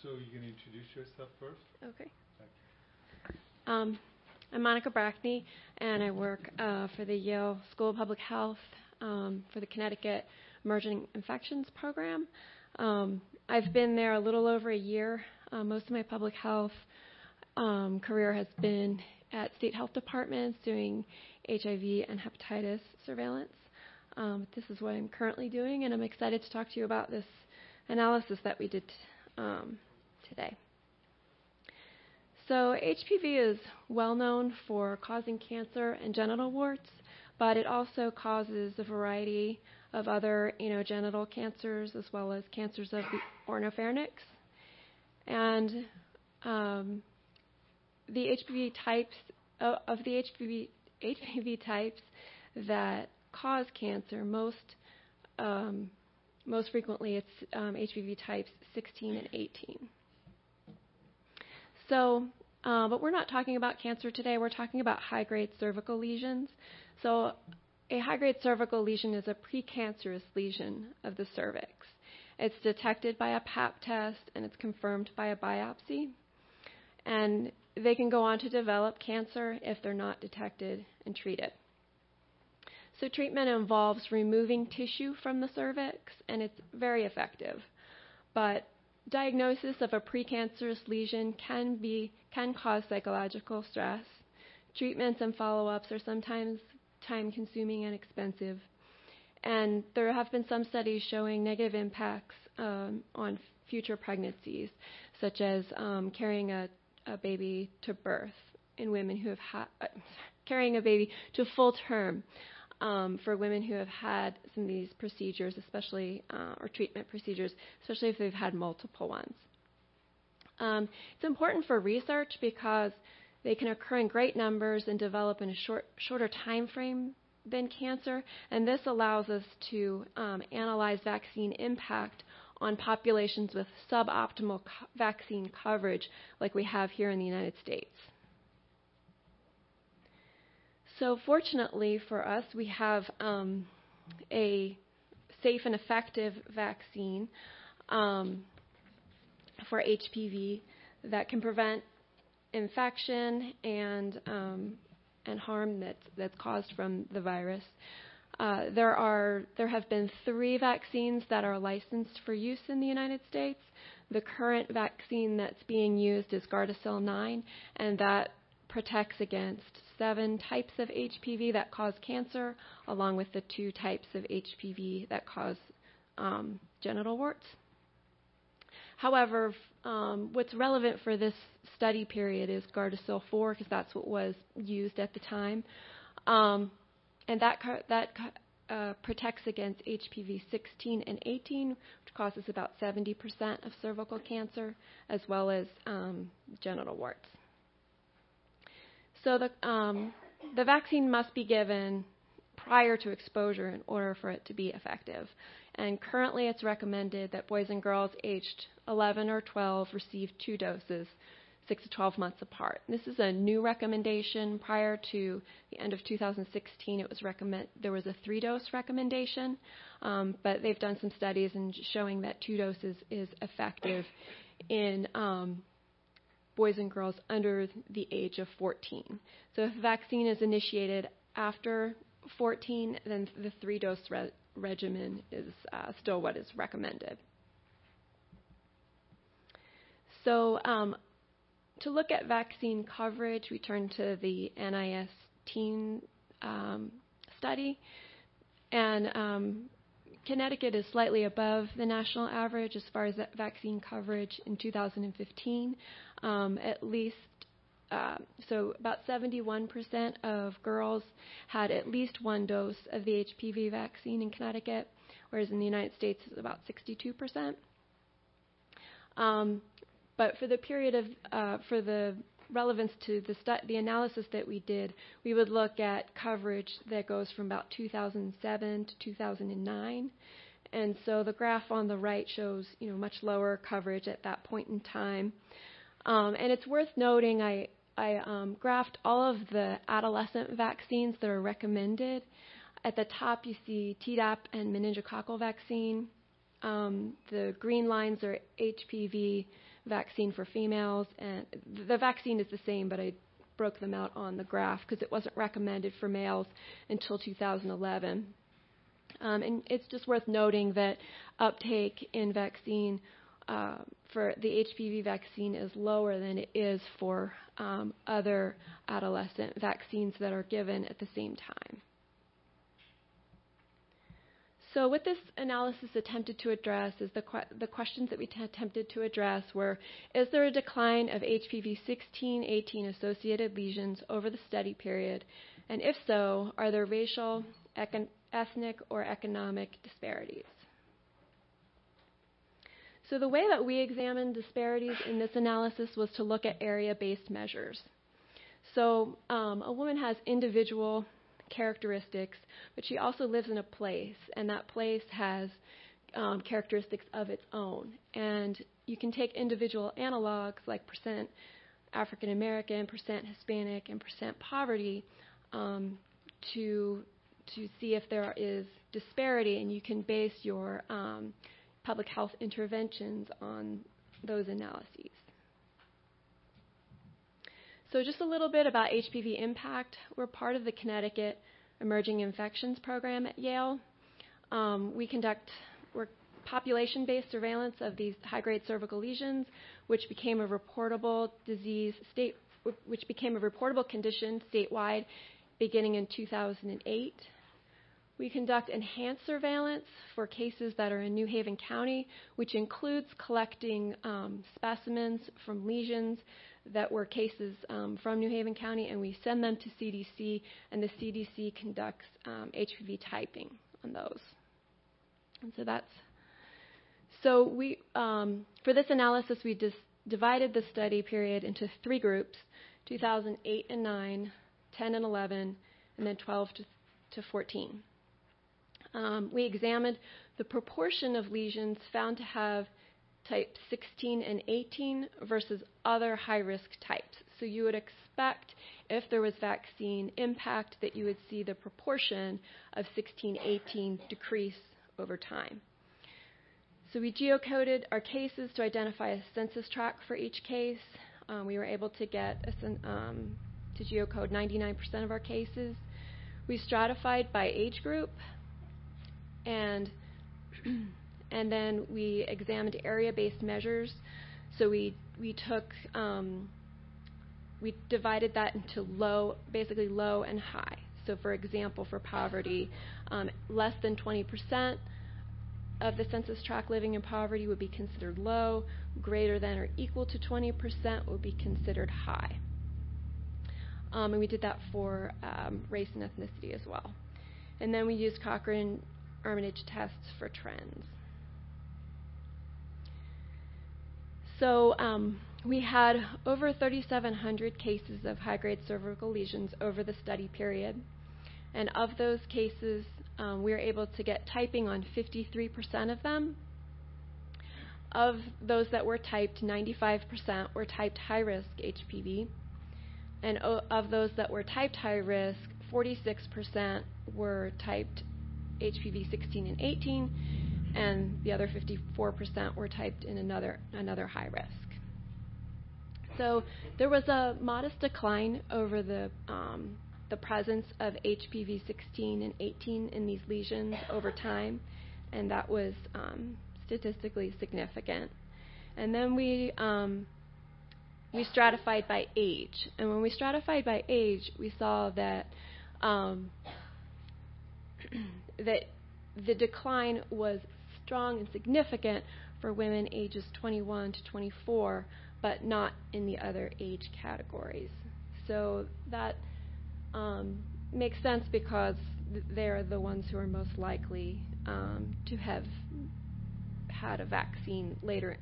So you can introduce yourself first? Okay. I'm Monica Brackney, and I work for the Yale School of Public Health for the Connecticut Emerging Infections Program. I've been there a little over a year. Most of my public health career has been at state health departments doing HIV and hepatitis surveillance. This is what I'm currently doing, and I'm excited to talk to you about this analysis that we did today. So HPV is well known for causing cancer and genital warts, but it also causes a variety of other genital cancers as well as cancers of the oropharynx. And the HPV types HPV types that cause cancer most frequently it's HPV types 16 and 18. So, but we're not talking about cancer today. We're talking about high-grade cervical lesions. So a high-grade cervical lesion is a precancerous lesion of the cervix. It's detected by a Pap test, and it's confirmed by a biopsy. And they can go on to develop cancer if they're not detected and treated. So treatment involves removing tissue from the cervix, and it's very effective. But diagnosis of a precancerous lesion can cause psychological stress. Treatments and follow-ups are sometimes time-consuming and expensive. And there have been some studies showing negative impacts on future pregnancies, such as carrying a baby to birth in women who have carrying a baby to full term for women who have had some of these procedures, especially or treatment procedures, especially if they've had multiple ones. It's important for research because they can occur in great numbers and develop in a shorter time frame than cancer, and this allows us to analyze vaccine impact on populations with suboptimal vaccine coverage like we have here in the United States. So fortunately for us, we have a safe and effective vaccine for HPV that can prevent infection and harm that's caused from the virus. There have been 3 vaccines that are licensed for use in the United States. The current vaccine that's being used is Gardasil 9, and that protects against 7 types of HPV that cause cancer, along with the 2 types of HPV that cause genital warts. However, what's relevant for this study period is Gardasil 4, because that's what was used at the time. And that protects against HPV 16 and 18, which causes about 70% of cervical cancer, as well as genital warts. So the vaccine must be given prior to exposure in order for it to be effective. And currently it's recommended that boys and girls aged 11 or 12 receive 2 doses 6 to 12 months apart. This is a new recommendation. Prior to the end of 2016, there was a 3-dose recommendation, but they've done some studies and showing that 2 doses is effective in boys and girls under the age of 14. So if the vaccine is initiated after 14, then the 3-dose regimen is still what is recommended. So to look at vaccine coverage, we turn to the NIS teen study, and Connecticut is slightly above the national average as far as vaccine coverage in 2015. At least, so about 71% of girls had at least 1 dose of the HPV vaccine in Connecticut, whereas in the United States it's about 62%. But for the period of, for the relevance to the analysis that we did, we would look at coverage that goes from about 2007 to 2009. And so the graph on the right shows, much lower coverage at that point in time. And it's worth noting, I graphed all of the adolescent vaccines that are recommended. At the top, you see Tdap and meningococcal vaccine. The green lines are HPV vaccine for females, and the vaccine is the same, but I broke them out on the graph because it wasn't recommended for males until 2011. And it's just worth noting that uptake in vaccine for the HPV vaccine is lower than it is for other adolescent vaccines that are given at the same time. So what this analysis attempted to address is the questions that we attempted to address were, is there a decline of HPV 16, 18 associated lesions over the study period? And if so, are there racial, ethnic, or economic disparities? So the way that we examined disparities in this analysis was to look at area-based measures. So a woman has individual characteristics, but she also lives in a place, and that place has characteristics of its own. And you can take individual analogs like percent African American, percent Hispanic, and percent poverty to see if there is disparity, and you can base your public health interventions on those analyses. So just a little bit about HPV impact. We're part of the Connecticut Emerging Infections Program at Yale. We conduct population-based surveillance of these high-grade cervical lesions, which became a reportable condition statewide beginning in 2008. We conduct enhanced surveillance for cases that are in New Haven County, which includes collecting specimens from lesions that were cases from New Haven County, and we send them to CDC, and the CDC conducts HPV typing on those. And so we for this analysis, we just divided the study period into 3 groups: 2008 and 9, 10 and 11, and then 12 to 14. We examined the proportion of lesions found to have type 16 and 18 versus other high-risk types. So you would expect, if there was vaccine impact, that you would see the proportion of 16, 18 decrease over time. So we geocoded our cases to identify a census tract for each case. We were able to get to geocode 99% of our cases. We stratified by age group, and then we examined area-based measures. So we divided that into basically low and high. So for example, for poverty, less than 20% of the census tract living in poverty would be considered low. Greater than or equal to 20% would be considered high. And we did that for race and ethnicity as well. And then we used Cochrane-Armitage tests for trends. So we had over 3,700 cases of high-grade cervical lesions over the study period. And of those cases, we were able to get typing on 53% of them. Of those that were typed, 95% were typed high-risk HPV. And of those that were typed high-risk, 46% were typed HPV 16 and 18, and the other 54% were typed in another high risk. So there was a modest decline over the presence of HPV 16 and 18 in these lesions over time, and that was statistically significant. And then we stratified by age, and when we stratified by age, we saw that that the decline was strong and significant for women ages 21 to 24, but not in the other age categories. So that makes sense because they're the ones who are most likely to have had a vaccine later.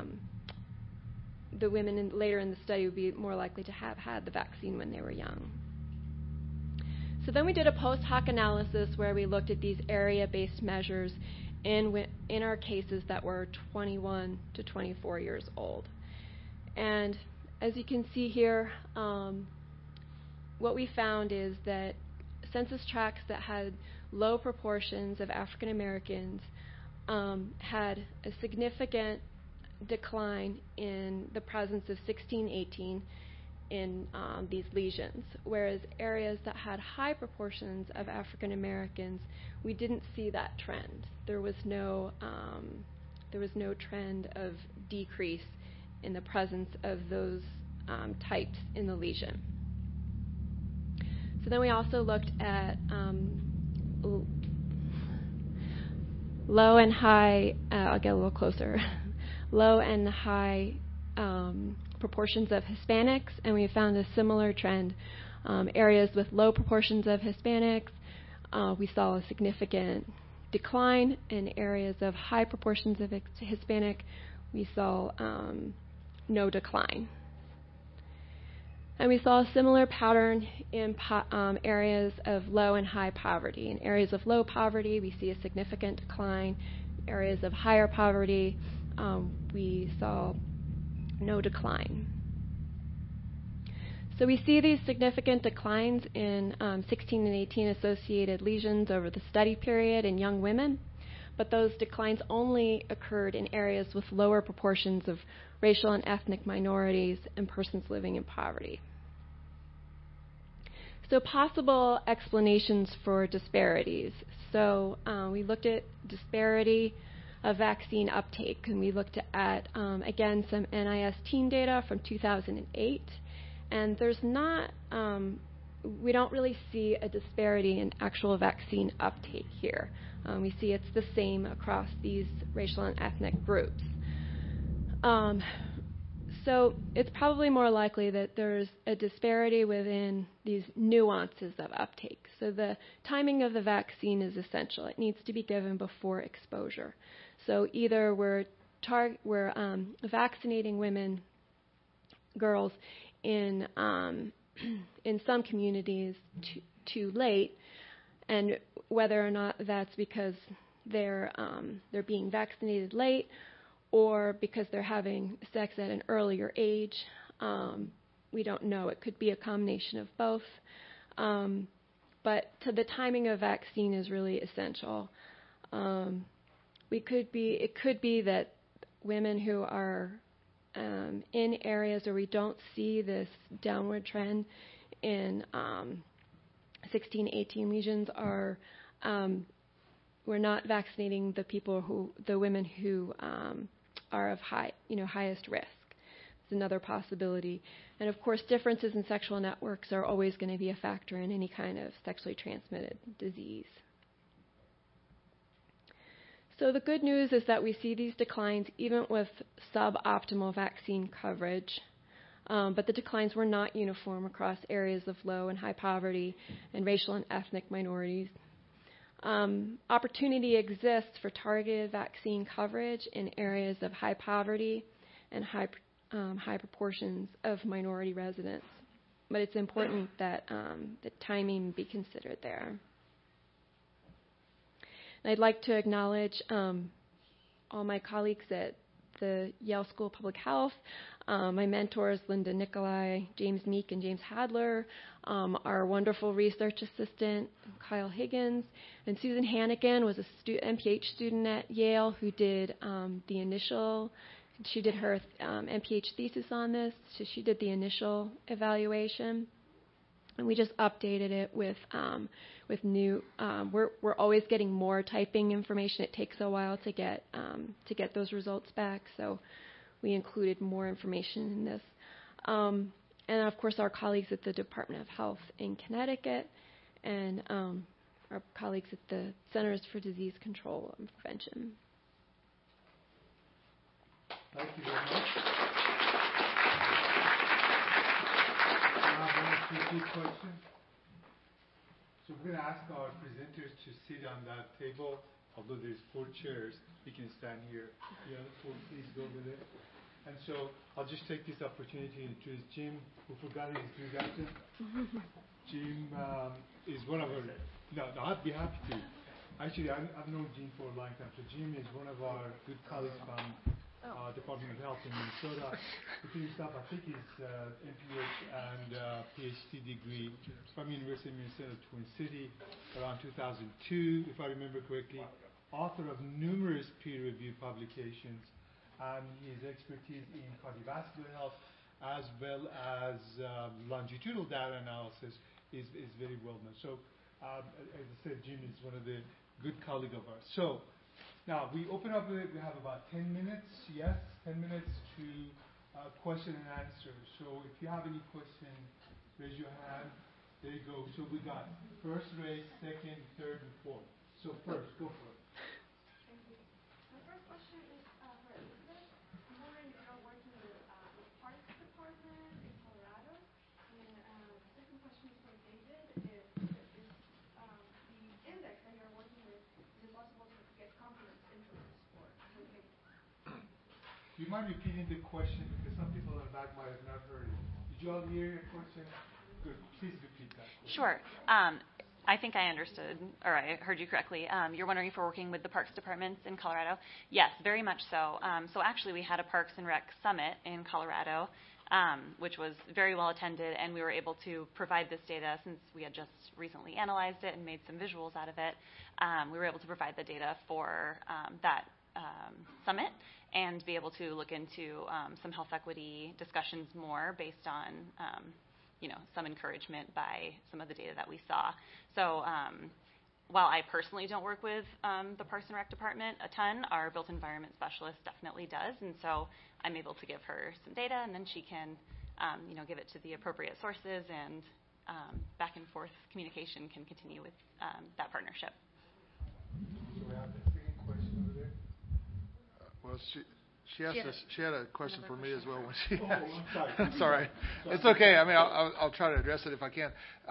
The women later in the study would be more likely to have had the vaccine when they were young. So then we did a post hoc analysis where we looked at these area-based measures in our cases that were 21 to 24 years old. And as you can see here, what we found is that census tracts that had low proportions of African Americans had a significant decline in the presence of 16-18 in these lesions, whereas areas that had high proportions of African Americans, we didn't see that trend. There was no trend of decrease in the presence of those types in the lesion. So then we also looked at low and high, I'll get a little closer, low and high proportions of Hispanics, and we found a similar trend. Areas with low proportions of Hispanics, we saw a significant decline. In areas of high proportions of Hispanic, we saw no decline. And we saw a similar pattern in areas of low and high poverty. In areas of low poverty, we see a significant decline. Areas of higher poverty, we saw no decline. So we see these significant declines in 16 and 18 associated lesions over the study period in young women, but those declines only occurred in areas with lower proportions of racial and ethnic minorities and persons living in poverty. So possible explanations for disparities. So we looked at disparity of vaccine uptake, and we looked at, again, some NIS teen data from 2008, and there's not, we don't really see a disparity in actual vaccine uptake here. We see it's the same across these racial and ethnic groups. So it's probably more likely that there's a disparity within these nuances of uptake. So the timing of the vaccine is essential. It needs to be given before exposure. So either we're vaccinating women, girls, in some communities too late, and whether or not that's because they're being vaccinated late, or because they're having sex at an earlier age. We don't know. It could be a combination of both. But the timing of vaccine is really essential. It could be that women who are in areas where we don't see this downward trend in 16, 18 lesions are we're not vaccinating the women who are of highest risk. It's another possibility. And of course, differences in sexual networks are always going to be a factor in any kind of sexually transmitted disease. So the good news is that we see these declines even with suboptimal vaccine coverage, but the declines were not uniform across areas of low and high poverty and racial and ethnic minorities. Opportunity exists for targeted vaccine coverage in areas of high poverty and high proportions of minority residents, but it's important that the timing be considered there. And I'd like to acknowledge all my colleagues at the Yale School of Public Health, my mentors, Linda Nicolai, James Meek, and James Hadler, our wonderful research assistant, Kyle Higgins, and Susan Hannigan was a MPH student at Yale who did she did her MPH thesis on this, so she did the initial evaluation. And we just updated it with new. We're always getting more typing information. It takes a while to get those results back, so we included more information in this. And of course, our colleagues at the Department of Health in Connecticut, and our colleagues at the Centers for Disease Control and Prevention. Thank you very much. Question. So we're going to ask our presenters to sit on that table. Although there's 4 chairs, we can stand here. The other 4, please go over there. And so I'll just take this opportunity to introduce Jim, who forgot his introduction. Jim is one of our. No, I'd be happy to. Actually, I've known Jim for a long time. So Jim is one of our good colleagues from Department of Health in Minnesota. He finished up, I think, his MPH and PhD degree from University of Minnesota Twin City around 2002, if I remember correctly. author of numerous peer-reviewed publications, and his expertise in cardiovascular health as well as longitudinal data analysis is very well known. So, as I said, Jim is one of the good colleagues of ours. So, now we open up, we have about 10 minutes, yes, 10 minutes to question and answer. So if you have any question, raise your hand. There you go. So we got first raise, second, third, and fourth. So first, go for it. Thank you. My first question is for Elizabeth. I'm wondering if you're working with the Parks Department in Colorado. And the second question is for David. If the index that you're working with, is it possible to get confidence intervals for okay? Do you mind repeating the question? Because some people in the back might have not heard it. Did you all hear your question? Good. Please repeat that question. Sure. I think I understood, or I heard you correctly. You're wondering if we're working with the Parks Departments in Colorado? Yes, very much so. So actually, we had a Parks and Rec Summit in Colorado, which was very well attended, and we were able to provide this data since we had just recently analyzed it and made some visuals out of it. We were able to provide the data for that summit and be able to look into some health equity discussions more based on some encouragement by some of the data that we saw. So while I personally don't work with the Parks and Rec Department a ton, our built environment specialist definitely does, and so I'm able to give her some data, and then she can give it to the appropriate sources, and back and forth communication can continue with that partnership. So we have the second question over there. Well, she had a question for me as well when she. Oh, I'm sorry. Sorry. It's okay. I mean, I'll try to address it if I can.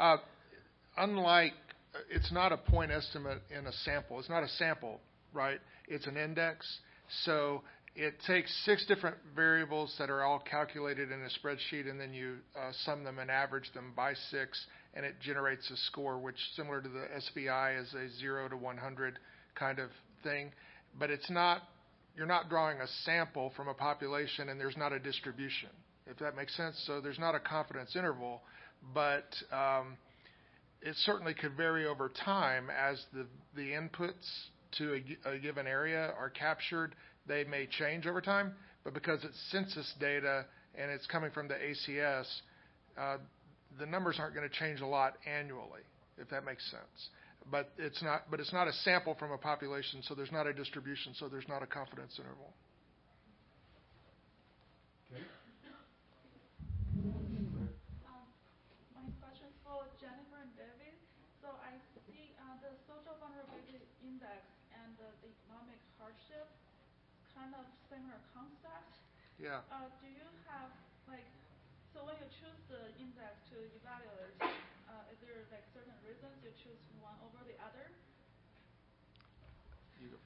Unlike, it's not a point estimate in a sample. It's not a sample, right? It's an index. So it takes 6 different variables that are all calculated in a spreadsheet, and then you sum them and average them by 6, and it generates a score, which, similar to the SVI, is a 0 to 100 kind of thing. But it's not. You're not drawing a sample from a population, and there's not a distribution, if that makes sense. So there's not a confidence interval, but it certainly could vary over time as the inputs to a given area are captured. They may change over time, but because it's census data and it's coming from the ACS, the numbers aren't going to change a lot annually, if that makes sense. But it's not a sample from a population, so there's not a distribution, so there's not a confidence interval. Okay. My question is for Jennifer and David. So I see the social vulnerability index and the economic hardship, kind of similar concept. Yeah. Do you have so when you choose the index to evaluate, is there certain reasons you choose one over the other? You go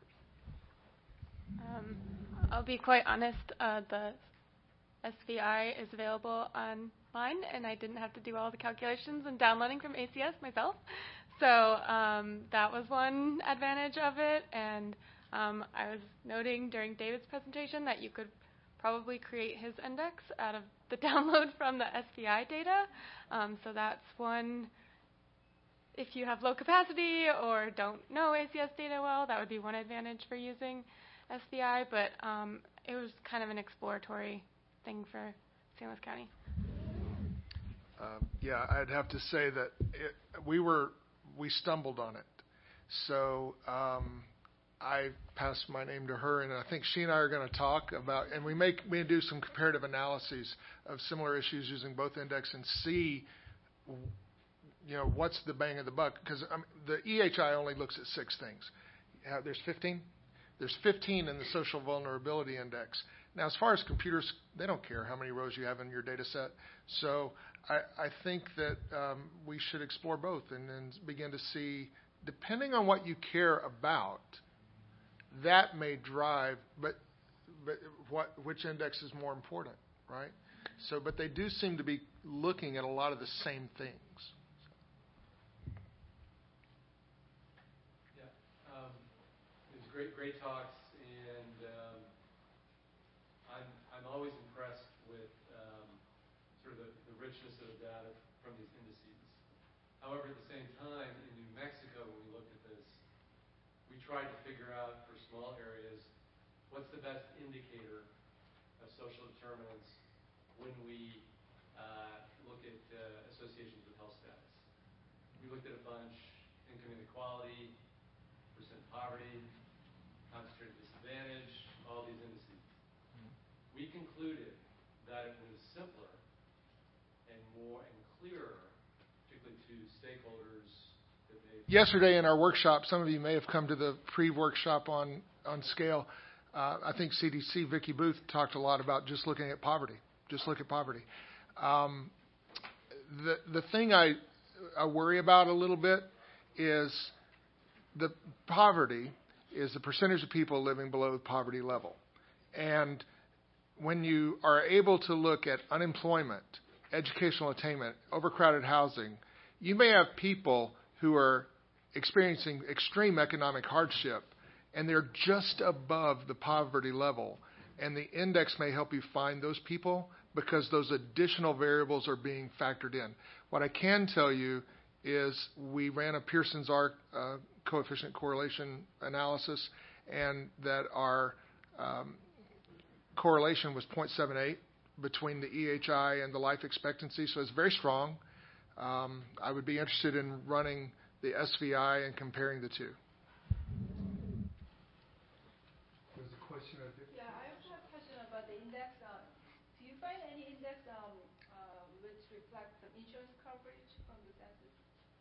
first. I'll be quite honest. The SVI is available online, and I didn't have to do all the calculations and downloading from ACS myself. So that was one advantage of it. And I was noting during David's presentation that you could probably create his index out of the download from the SVI data. So that's one. If you have low capacity or don't know ACS data well, that would be one advantage for using SVI. But it was kind of an exploratory thing for San Luis County. Yeah, I'd have to say that we stumbled on it. So I passed my name to her, and I think she and I are going to talk about, and we do some comparative analyses of similar issues using both index and see, what's the bang of the buck? Because the EHI only looks at 6 things. There's 15? There's 15 in the social vulnerability index. Now, as far as computers, they don't care how many rows you have in your data set. So I think that we should explore both and then begin to see, depending on what you care about, that may drive, but which index is more important, right? So, but they do seem to be looking at a lot of the same things. It was great talks, and I'm always impressed with sort of the richness of the data from these indices. However, at the same time, in New Mexico, when we looked at this, we tried to figure out for small areas what's the best indicator of social determinants when we look at associations with health status. We looked at a bunch: income inequality, percent poverty, concentrated disadvantage, all these indices. We concluded that it was simpler and more and clearer, particularly to stakeholders that they... Yesterday in our workshop, some of you may have come to the pre-workshop on scale. I think CDC Vicki Booth talked a lot about just looking at poverty. Just look at poverty. The thing I worry about a little bit is the poverty is the percentage of people living below the poverty level. And when you are able to look at unemployment, educational attainment, overcrowded housing, you may have people who are experiencing extreme economic hardship, and they're just above the poverty level. And the index may help you find those people because those additional variables are being factored in. What I can tell you is we ran a Pearson's R coefficient correlation analysis, and that our correlation was 0.78 between the EHI and the life expectancy, so it's very strong. I would be interested in running the SVI and comparing the two. There's a question right there. Yeah, I also have a question about the index. Do you find any index which reflects the insurance coverage from the census?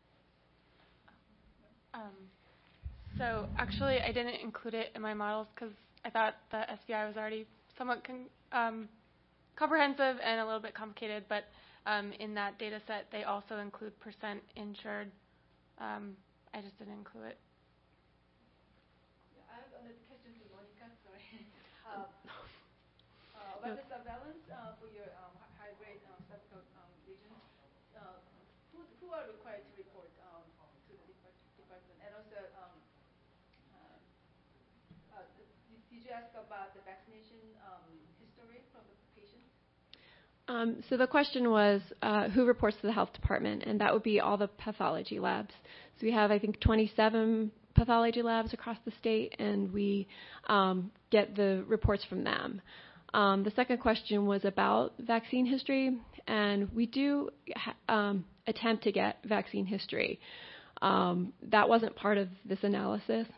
So actually, I didn't include it in my models because I thought the SVI was already somewhat comprehensive and a little bit complicated. But in that data set, they also include percent insured. I just didn't include it. Yeah, I have another question to Monica. Sorry. About the surveillance for your high-grade cervical lesions, who are required to report to the department? And also, did you ask about the vaccination history from the patients? So the question was who reports to the health department, and that would be all the pathology labs. So we have, I think, 27 pathology labs across the state, and we get the reports from them. The second question was about vaccine history, and we do attempt to get vaccine history. That wasn't part of this analysis,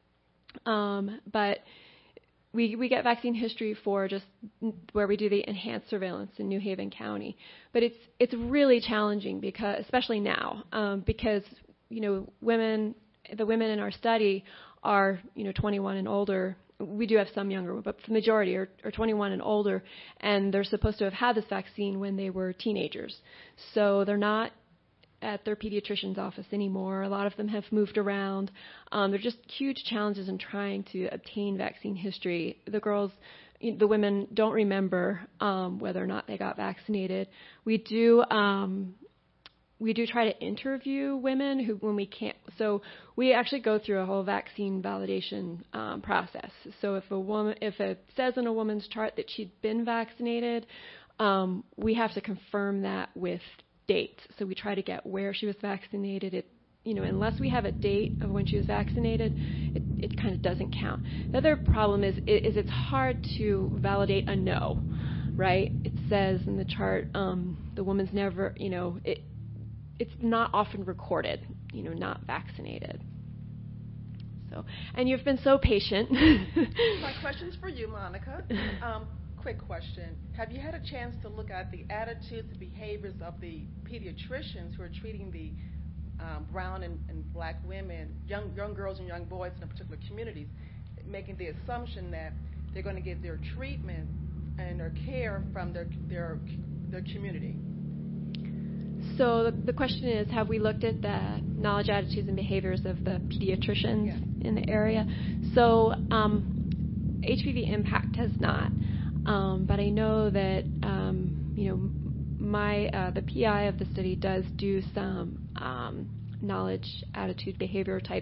but we get vaccine history for just where we do the enhanced surveillance in New Haven County. But it's really challenging because, especially now, because the women in our study are 21 and older. We do have some younger, but the majority are 21 and older, and they're supposed to have had this vaccine when they were teenagers. So they're not at their pediatrician's office anymore. A lot of them have moved around. There are just huge challenges in trying to obtain vaccine history. The women don't remember whether or not they got vaccinated. We do try to interview women when we can't. So we actually go through a whole vaccine validation process. So if it says in a woman's chart that she'd been vaccinated, we have to confirm that with dates. So we try to get where she was vaccinated. Unless we have a date of when she was vaccinated, it kind of doesn't count. The other problem is it's hard to validate a no, right? It says in the chart the woman's never, it's not often recorded, not vaccinated. So, and you've been so patient. My question's for you, Monica. Quick question. Have you had a chance to look at the attitudes and behaviors of the pediatricians who are treating the brown and black women, young girls and young boys in particular communities, making the assumption that they're going to get their treatment and their care from their community? So the question is, have we looked at the knowledge, attitudes, and behaviors of the pediatricians in the area? So HPV Impact has not, but I know that the PI of the study does do some knowledge, attitude, behavior type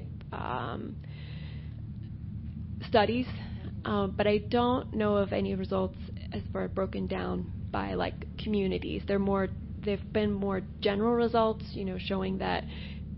studies, but I don't know of any results as far broken down by communities. They've been more general results, showing that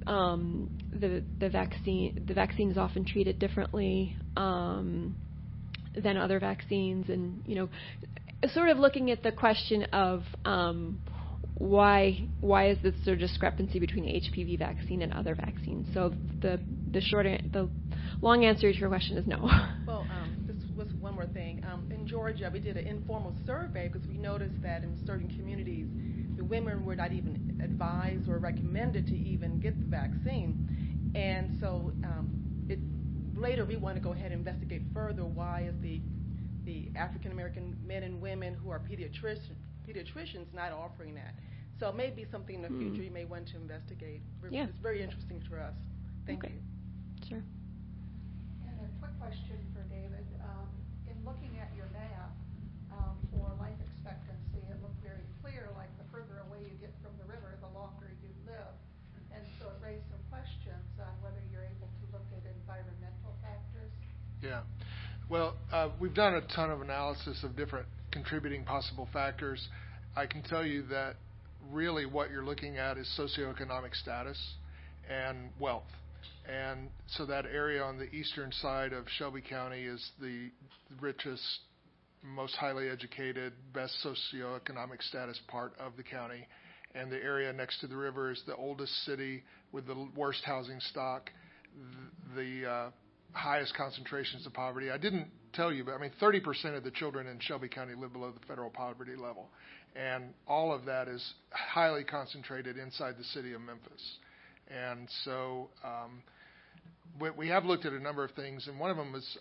the vaccine is often treated differently than other vaccines, and sort of looking at the question of why is this sort of discrepancy between the HPV vaccine and other vaccines? So the long answer to your question is no. Well, this was one more thing. In Georgia, we did an informal survey because we noticed that in certain communities, the women were not even advised or recommended to even get the vaccine. And so later we want to go ahead and investigate further why is the African American men and women who are pediatricians not offering that. So it may be something in the future you may want to investigate. Yeah. It's very interesting for us. Thank you. Sure. And a quick question for David. In looking at your map for life expectancy, it looked very clear, like the further away you get from the river, the longer you live. And so it raised some questions on whether you're able to look at environmental factors. Yeah. Well, we've done a ton of analysis of different contributing possible factors. I can tell you that really what you're looking at is socioeconomic status and wealth. And so that area on the eastern side of Shelby County is the richest, most highly educated, best socioeconomic status part of the county. And the area next to the river is the oldest city with the worst housing stock, the highest concentrations of poverty. I didn't tell you, but 30% of the children in Shelby County live below the federal poverty level. And all of that is highly concentrated inside the city of Memphis. And so we have looked at a number of things, and one of them is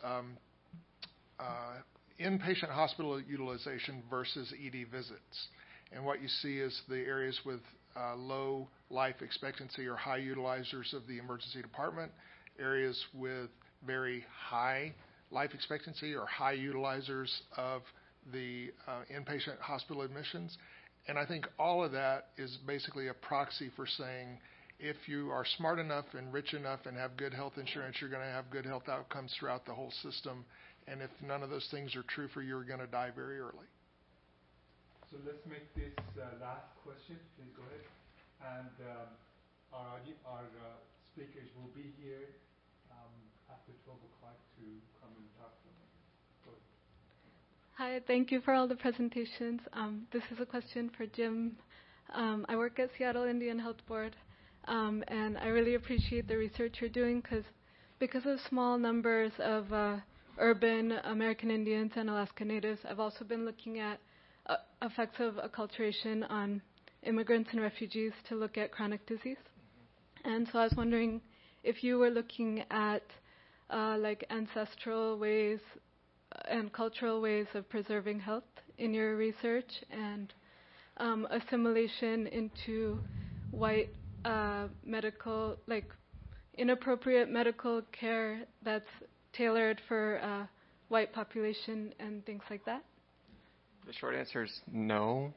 inpatient hospital utilization versus ED visits. And what you see is the areas with low life expectancy or high utilizers of the emergency department, areas with very high life expectancy or high utilizers of the inpatient hospital admissions. And I think all of that is basically a proxy for saying if you are smart enough and rich enough and have good health insurance, you're going to have good health outcomes throughout the whole system. And if none of those things are true for you, you're going to die very early. So let's make this last question. Please go ahead. And our speakers will be here after 12 o'clock to come and talk to them. Go ahead. Hi, thank you for all the presentations. This is a question for Jim. I work at Seattle Indian Health Board, and I really appreciate the research you're doing because of small numbers of urban American Indians and Alaska Natives. I've also been looking at effects of acculturation on immigrants and refugees to look at chronic disease. And so I was wondering if you were looking at like ancestral ways and cultural ways of preserving health in your research and assimilation into white medical, like inappropriate medical care that's tailored for white population and things like that? The short answer is no.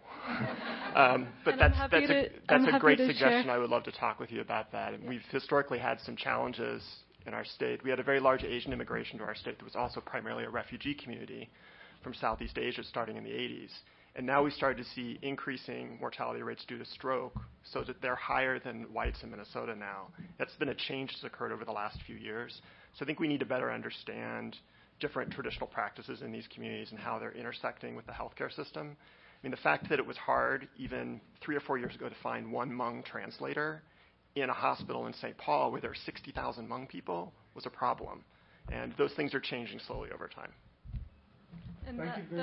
But that's a great suggestion. Share. I would love to talk with you about that. And we've historically had some challenges in our state. We had a very large Asian immigration to our state that was also primarily a refugee community from Southeast Asia starting in the 80s. And now we started to see increasing mortality rates due to stroke, so that they're higher than whites in Minnesota now. That's been a change that's occurred over the last few years. So I think we need to better understand different traditional practices in these communities and how they're intersecting with the healthcare system. I mean, the fact that it was hard even 3 or 4 years ago to find one Hmong translator in a hospital in St. Paul where there are 60,000 Hmong people was a problem. And those things are changing slowly over time. And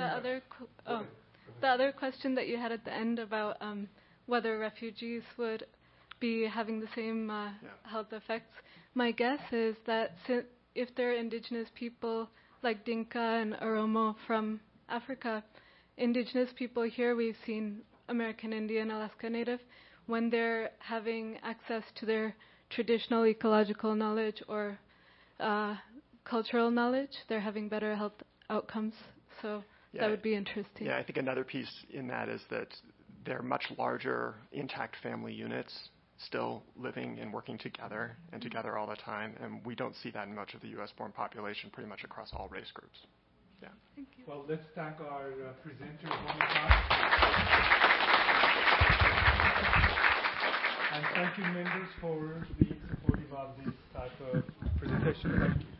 the other question that you had at the end about whether refugees would be having the same health effects, my guess is that if they're indigenous people like Dinka and Oromo from Africa, indigenous people here, we've seen American Indian, Alaska Native, when they're having access to their traditional ecological knowledge or cultural knowledge, they're having better health outcomes. So that would be interesting. Yeah, I think another piece in that is that they're much larger, intact family units still living and working together and together all the time, and we don't see that in much of the U.S.-born population, pretty much across all race groups. Yeah. Thank you. Well, let's thank our presenters one more time. And thank you, members, for the about this type of presentation. Thank you.